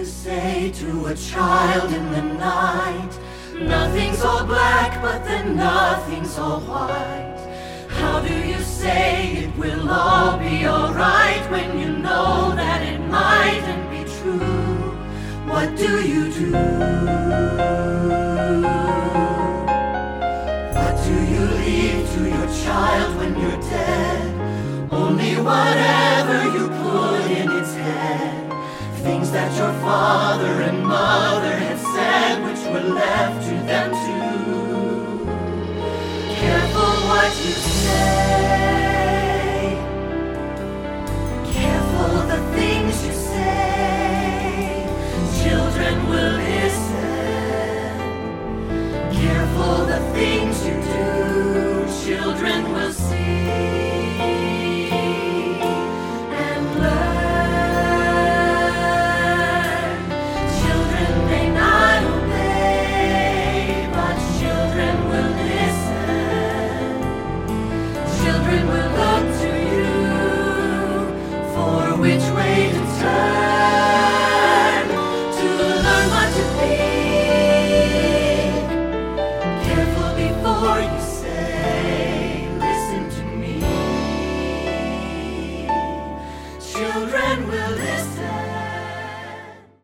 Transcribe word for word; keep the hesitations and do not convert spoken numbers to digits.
say to a child in the night? Nothing's all black, but then nothing's all white. How do you say it will all be alright when you know that it mightn't be true? What do you do? What do you leave to your child when you're dead? Only whatever you put in its head. Things that your father and mother had said, which were left to them too. Careful what you say. Careful the things you say. Children will listen. Careful the things you do. Children will see. Which way to turn to learn what to think? Careful before you say, listen to me. Children